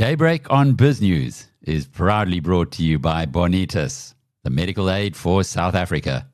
Daybreak on BizNews is proudly brought to you by Bonitas, the medical aid for South Africa.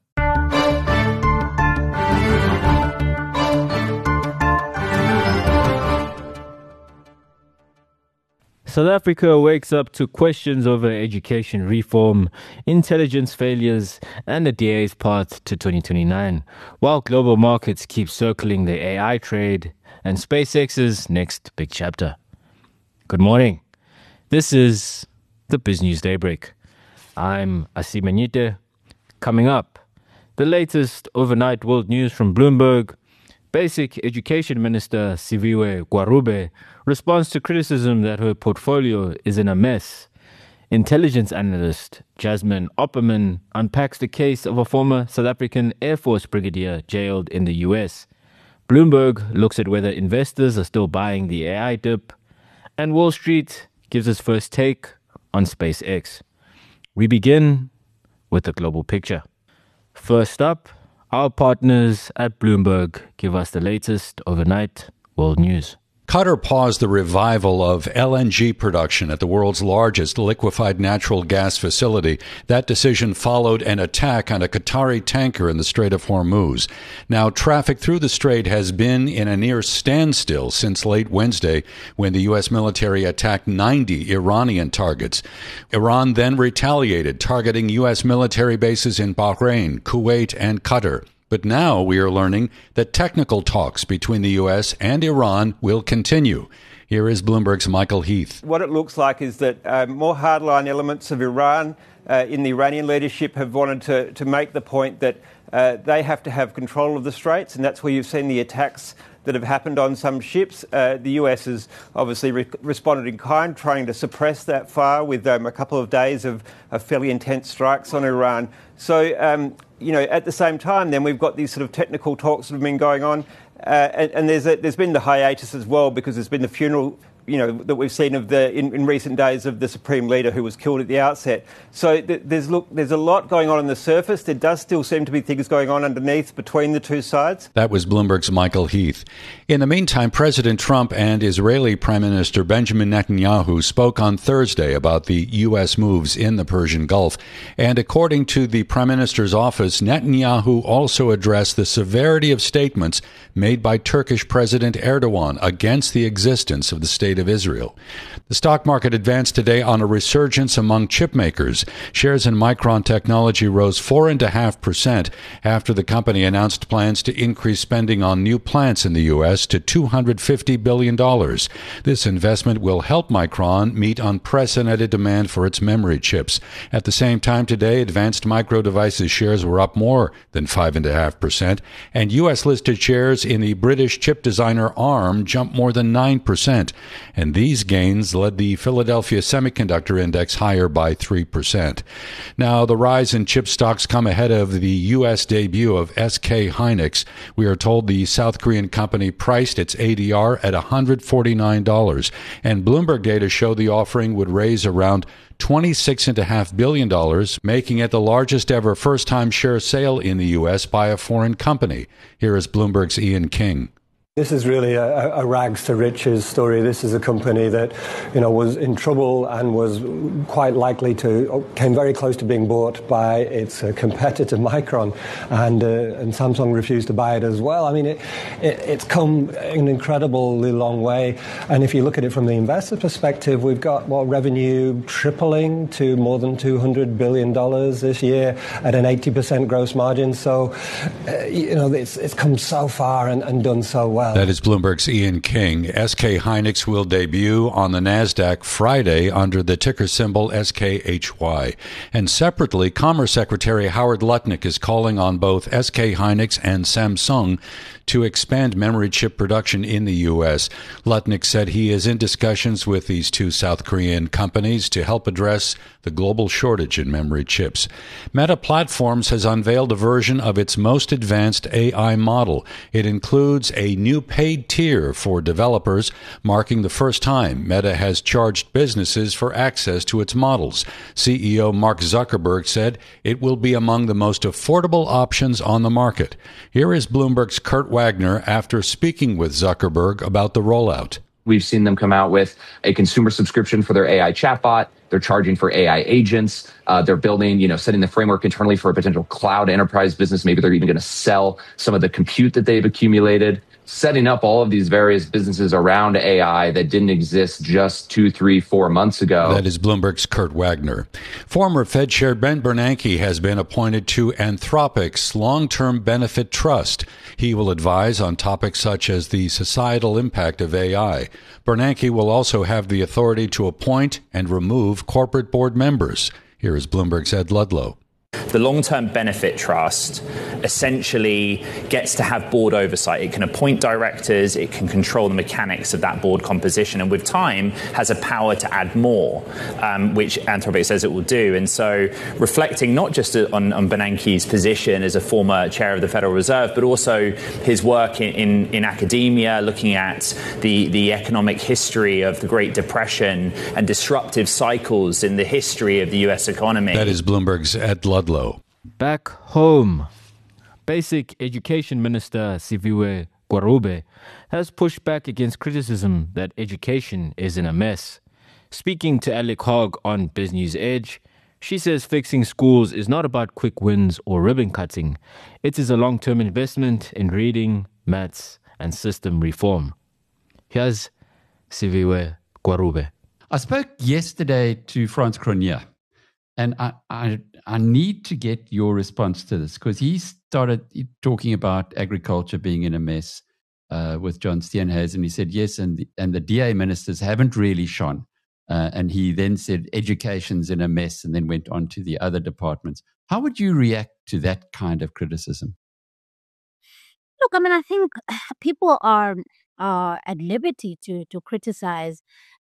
South Africa wakes up to questions over education reform, intelligence failures, and the DA's path to 2029, while global markets keep circling the AI trade and SpaceX's next big chapter. Good morning. This is the BizNews Daybreak. I'm Asim Anyite. Coming up, the latest overnight world news from Bloomberg. Basic Education Minister Siviwe Gwarube responds to criticism that her portfolio is in a mess. Intelligence analyst Jasmine Opperman unpacks the case of a former South African Air Force brigadier jailed in the US. Bloomberg looks at whether investors are still buying the AI dip. And Wall Street gives its first take on SpaceX. We begin with the global picture. First up, our partners at Bloomberg give us the latest overnight world news. Qatar paused the revival of LNG production at the world's largest liquefied natural gas facility. That decision followed an attack on a Qatari tanker in the Strait of Hormuz. Now, traffic through the strait has been in a near standstill since late Wednesday when the U.S. military attacked 90 Iranian targets. Iran then retaliated, targeting U.S. military bases in Bahrain, Kuwait, and Qatar. But now we are learning that technical talks between the U.S. and Iran will continue. Here is Bloomberg's Michael Heath. What it looks like is that more hardline elements of Iran in the Iranian leadership have wanted to make the point that they have to have control of the straits, and that's where you've seen the attacks that have happened on some ships. The US has obviously responded in kind, trying to suppress that fire with a couple of days of fairly intense strikes on Iran. So, at the same time, then we've got these sort of technical talks that have been going on, and there's been the hiatus as well because there's been the funeral, that we've seen of in recent days of the Supreme Leader who was killed at the outset. So there's a lot going on the surface. There does still seem to be things going on underneath between the two sides. That was Bloomberg's Michael Heath. In the meantime, President Trump and Israeli Prime Minister Benjamin Netanyahu spoke on Thursday about the U.S. moves in the Persian Gulf. And according to the Prime Minister's office, Netanyahu also addressed the severity of statements made by Turkish President Erdogan against the existence of the State of Israel. The stock market advanced today on a resurgence among chip makers. Shares in Micron Technology rose 4.5% after the company announced plans to increase spending on new plants in the U.S. to $250 billion. This investment will help Micron meet unprecedented demand for its memory chips. At the same time today, Advanced Micro Devices shares were up more than 5.5%, and U.S.-listed shares in the British chip designer ARM jumped more than 9%. And these gains led the Philadelphia Semiconductor Index higher by 3%. Now, the rise in chip stocks come ahead of the U.S. debut of SK Hynix. We are told the South Korean company priced its ADR at $149, and Bloomberg data show the offering would raise around $26.5 billion, making it the largest ever first-time share sale in the U.S. by a foreign company. Here is Bloomberg's Ian King. This is really a rags to riches story. This is a company that, was in trouble and was quite likely came very close to being bought by its competitor Micron, and Samsung refused to buy it as well. I mean, it's come an incredibly long way. And if you look at it from the investor perspective, we've got revenue tripling to more than $200 billion this year at an 80% gross margin. So, it's come so far and done so well. That is Bloomberg's Ian King. SK Hynix will debut on the NASDAQ Friday under the ticker symbol SKHY. And separately, Commerce Secretary Howard Lutnick is calling on both SK Hynix and Samsung to expand memory chip production in the U.S. Lutnick said he is in discussions with these two South Korean companies to help address the global shortage in memory chips. Meta Platforms has unveiled a version of its most advanced AI model. It includes a new paid tier for developers, marking the first time Meta has charged businesses for access to its models. CEO Mark Zuckerberg said it will be among the most affordable options on the market. Here is Bloomberg's Kurt Wagner after speaking with Zuckerberg about the rollout. We've seen them come out with a consumer subscription for their AI chatbot. They're charging for AI agents. They're building, setting the framework internally for a potential cloud enterprise business. Maybe they're even going to sell some of the compute that they've accumulated, setting up all of these various businesses around AI that didn't exist just 2, 3, 4 months ago. That is Bloomberg's Kurt Wagner. Former Fed Chair Ben Bernanke has been appointed to Anthropic's Long-Term Benefit Trust. He will advise on topics such as the societal impact of AI. Bernanke will also have the authority to appoint and remove corporate board members. Here is Bloomberg's Ed Ludlow. The long-term benefit trust essentially gets to have board oversight. It can appoint directors, it can control the mechanics of that board composition, and with time has a power to add more, which Anthropic says it will do. And so reflecting not just on Bernanke's position as a former chair of the Federal Reserve, but also his work in academia, looking at the economic history of the Great Depression and disruptive cycles in the history of the U.S. economy. That is Bloomberg's Ed Ludlow. Back home, Basic Education Minister Siviwe Gwarube has pushed back against criticism that education is in a mess. Speaking to Alec Hogg on BizNews Edge, she says fixing schools is not about quick wins or ribbon cutting. It is a long-term investment in reading, maths, and system reform. Here's Siviwe Gwarube. I spoke yesterday to Frans Cronje, and I need to get your response to this, because he started talking about agriculture being in a mess with John Steenhuisen. He said yes, and the DA ministers haven't really shone. And he then said education's in a mess, and then went on to the other departments. How would you react to that kind of criticism? Look, I think people are at liberty to criticize,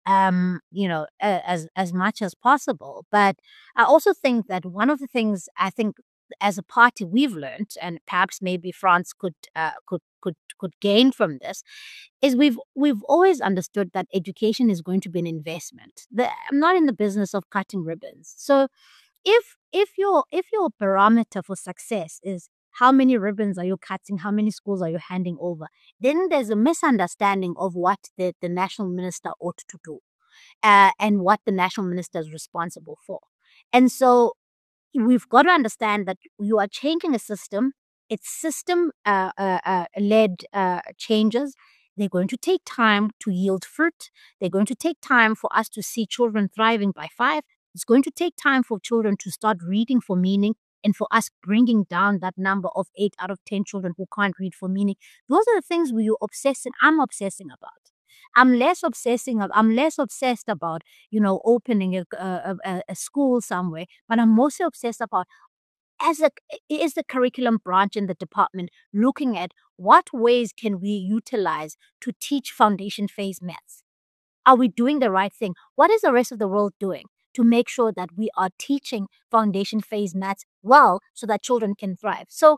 as much as possible. But I also think that one of the things I think as a party we've learned, and perhaps maybe France could gain from this, is we've always understood that education is going to be an investment. I'm not in the business of cutting ribbons. So if your barometer for success is how many ribbons are you cutting, how many schools are you handing over, then there's a misunderstanding of what the national minister ought to do, and what the national minister is responsible for. And so we've got to understand that you are changing a system. It's system-led changes. They're going to take time to yield fruit. They're going to take time for us to see children thriving by 5. It's going to take time for children to start reading for meaning, and for us bringing down that number of 8 out of 10 children who can't read for meaning. Those are the things I'm obsessing about. I'm less obsessed about, opening a school somewhere, but I'm mostly obsessed about, is the curriculum branch in the department looking at what ways can we utilize to teach foundation phase maths? Are we doing the right thing? What is the rest of the world doing to make sure that we are teaching foundation phase maths well, so that children can thrive? So,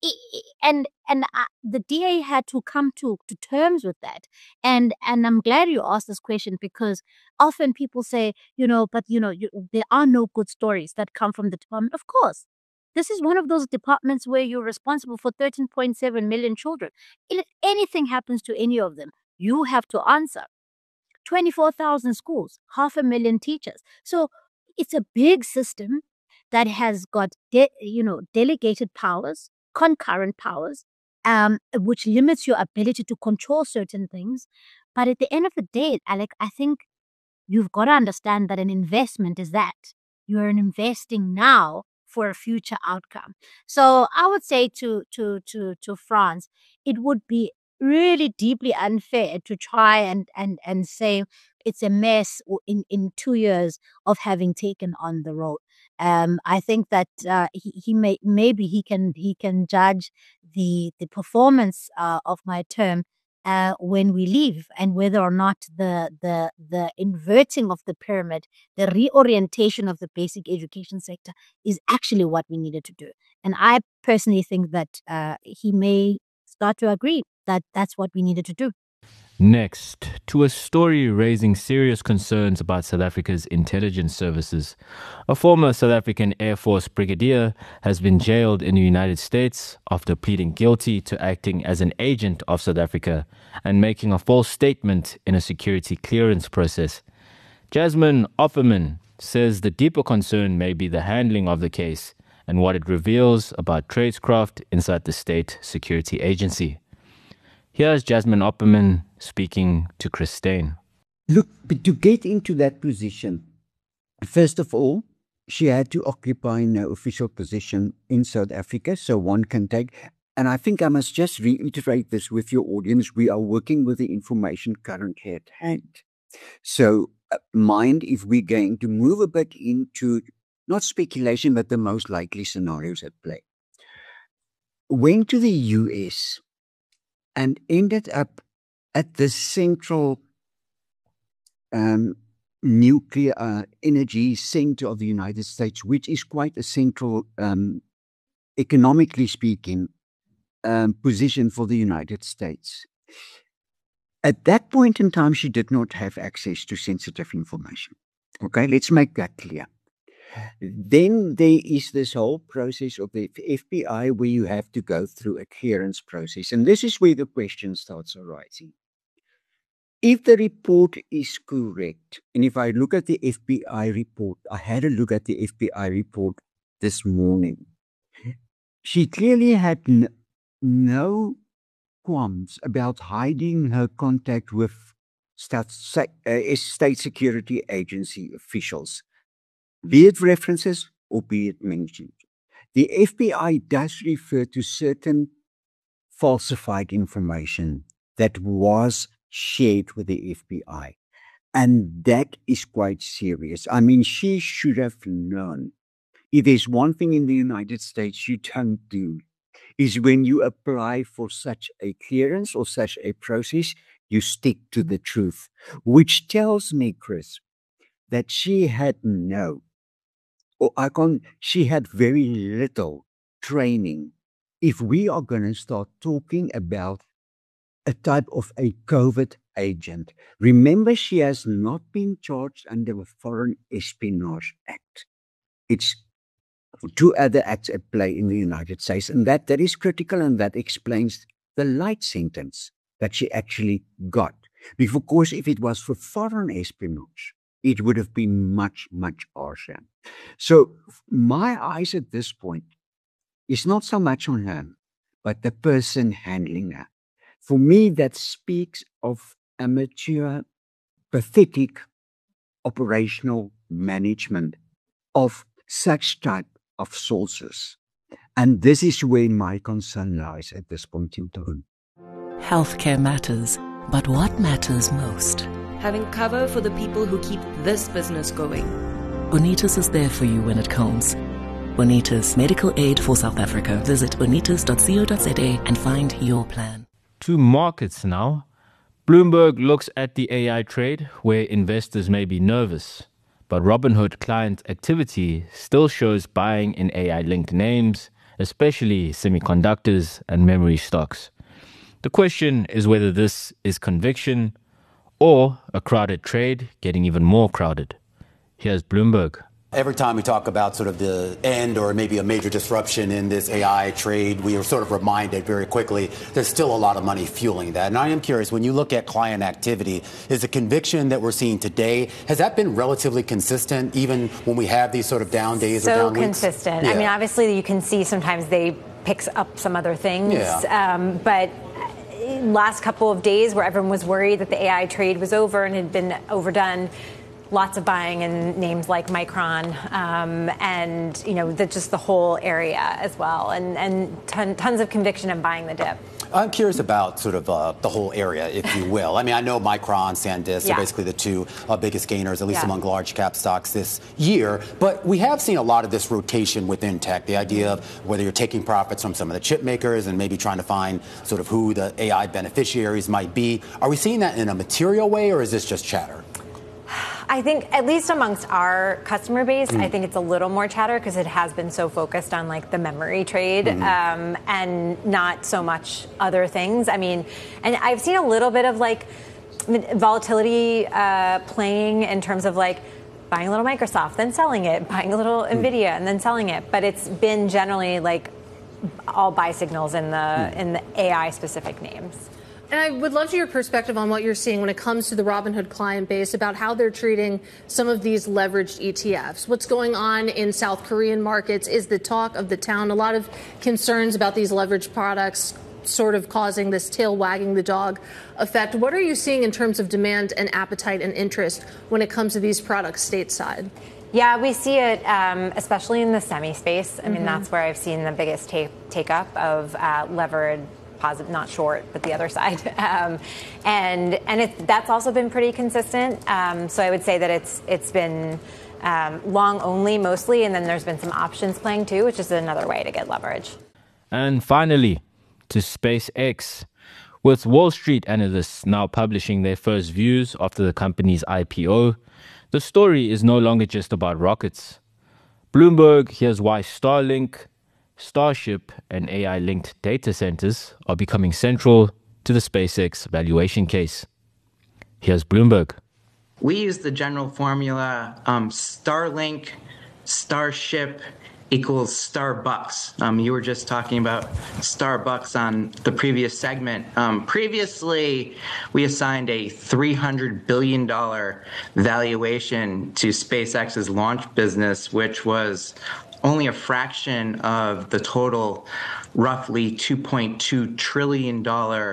the DA had to come to terms with that. And I'm glad you asked this question, because often people say, there are no good stories that come from the department. Of course, this is one of those departments where you're responsible for 13.7 million children. If anything happens to any of them, you have to answer. 24,000 schools, 500,000 teachers. So it's a big system that has got, delegated powers, concurrent powers, which limits your ability to control certain things. But at the end of the day, Alec, I think you've got to understand that an investment is that. You're investing now for a future outcome. So I would say to France, it would be really deeply unfair to try and say it's a mess in 2 years of having taken on the role. I think that he can judge the performance of my term when we leave, and whether or not the inverting of the pyramid, the reorientation of the basic education sector is actually what we needed to do. And I personally think that he may start to agree that that's what we needed to do. Next, to a story raising serious concerns about South Africa's intelligence services. A former South African Air Force brigadier has been jailed in the United States after pleading guilty to acting as an agent of South Africa and making a false statement in a security clearance process. Jasmine Opperman says the deeper concern may be the handling of the case and what it reveals about tradecraft inside the State Security Agency. Here's Jasmine Opperman speaking to Chris Steyn. Look, but to get into that position, first of all, she had to occupy no official position in South Africa, so one can take, and I think I must just reiterate this with your audience, we are working with the information currently at hand. So mind if we're going to move a bit into, not speculation, but the most likely scenarios at play. Went to the US and ended up at the central nuclear energy center of the United States, which is quite a central, economically speaking, position for the United States. At that point in time, she did not have access to sensitive information. Okay, let's make that clear. Then there is this whole process of the FBI where you have to go through a clearance process. And this is where the question starts arising. If the report is correct, and if I look at the FBI report, I had a look at the FBI report this morning. She clearly had no qualms about hiding her contact with State Security Agency officials, be it references or be it mentioned. The FBI does refer to certain falsified information that was shared with the FBI, and that is quite serious. I mean, she should have known. If there's one thing in the United States you don't do, is when you apply for such a clearance or such a process, you stick to the truth, which tells me, Chris, that she had she had very little training. If we are going to start talking about a type of a COVID agent, remember she has not been charged under the Foreign Espionage Act. It's two other acts at play in the United States, and that is critical, and that explains the light sentence that she actually got. Because, of course, if it was for foreign espionage, it would have been much, much harsher. So my eyes at this point is not so much on her, but the person handling her. For me, that speaks of amateur, pathetic operational management of such type of sources. And this is where my concern lies at this point in time. Healthcare matters, but what matters most? Having cover for the people who keep this business going. Bonitas is there for you when it counts. Bonitas, medical aid for South Africa. Visit bonitas.co.za and find your plan. To markets now. Bloomberg looks at the AI trade where investors may be nervous, but Robinhood client activity still shows buying in AI-linked names, especially semiconductors and memory stocks. The question is whether this is conviction or a crowded trade getting even more crowded. Here's Bloomberg. Every time we talk about sort of the end or maybe a major disruption in this AI trade, we are sort of reminded very quickly there's still a lot of money fueling that. And I am curious, when you look at client activity, is the conviction that we're seeing today, has that been relatively consistent even when we have these sort of down days or down weeks? So consistent. Yeah. I mean, obviously you can see sometimes they pick up some other things, but last couple of days where everyone was worried that the AI trade was over and had been overdone, lots of buying in names like Micron, and just the whole area as well, and tons of conviction in buying the dip. I'm curious about sort of the whole area, if you will. I mean, I know Micron, SanDisk are basically the two biggest gainers, at least among large cap stocks this year. But we have seen a lot of this rotation within tech, the idea of whether you're taking profits from some of the chip makers and maybe trying to find sort of who the AI beneficiaries might be. Are we seeing that in a material way, or is this just chatter? I think at least amongst our customer base, I think it's a little more chatter because it has been so focused on like the memory trade and not so much other things. I mean, and I've seen a little bit of like volatility playing in terms of like buying a little Microsoft, then selling it, buying a little Nvidia, and then selling it. But it's been generally like all buy signals in the AI specific names. And I would love to your perspective on what you're seeing when it comes to the Robinhood client base about how they're treating some of these leveraged ETFs. What's going on in South Korean markets is the talk of the town. A lot of concerns about these leveraged products sort of causing this tail wagging the dog effect. What are you seeing in terms of demand and appetite and interest when it comes to these products stateside? Yeah, we see it, especially in the semi space. I mean, that's where I've seen the biggest take up of levered. Positive, not short, but the other side, and that's also been pretty consistent. So I would say that it's been long only mostly, and then there's been some options playing too, which is another way to get leverage. And finally, to SpaceX, with Wall Street analysts now publishing their first views after the company's IPO, the story is no longer just about rockets. Bloomberg here's why Starlink, Starship, and AI-linked data centers are becoming central to the SpaceX valuation case. Here's Bloomberg. We use the general formula Starlink, Starship equals Starbucks. You were just talking about Starbucks on the previous segment. Previously, we assigned a $300 billion valuation to SpaceX's launch business, which was only a fraction of the total roughly $2.2 trillion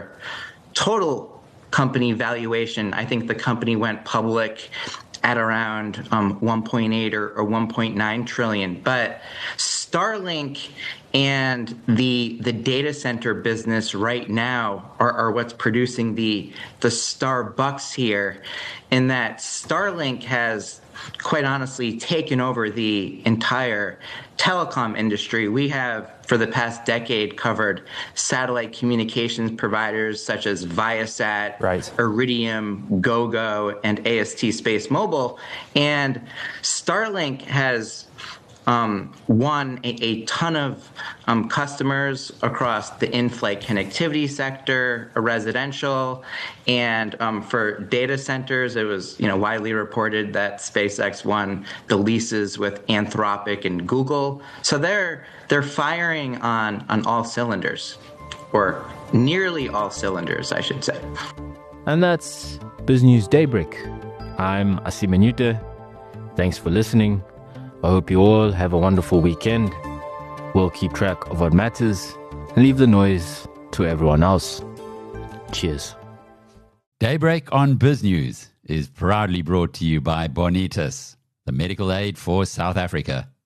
total company valuation. I think the company went public at around 1.8 or 1.9 trillion. But Starlink and the data center business right now are what's producing the Starbucks here, in that Starlink has quite honestly taken over the entire telecom industry. We have, for the past decade, covered satellite communications providers such as Viasat, Iridium, Gogo, and AST Space Mobile. And Starlink has won a ton of customers across the in-flight connectivity sector, residential, and for data centers, it was widely reported that SpaceX won the leases with Anthropic and Google. So they're firing on all cylinders, or nearly all cylinders, I should say. And that's BizNews Daybreak. I'm Asim Manute. Thanks for listening. I hope you all have a wonderful weekend. We'll keep track of what matters and leave the noise to everyone else. Cheers. Daybreak on BizNews is proudly brought to you by Bonitas, the medical aid for South Africa.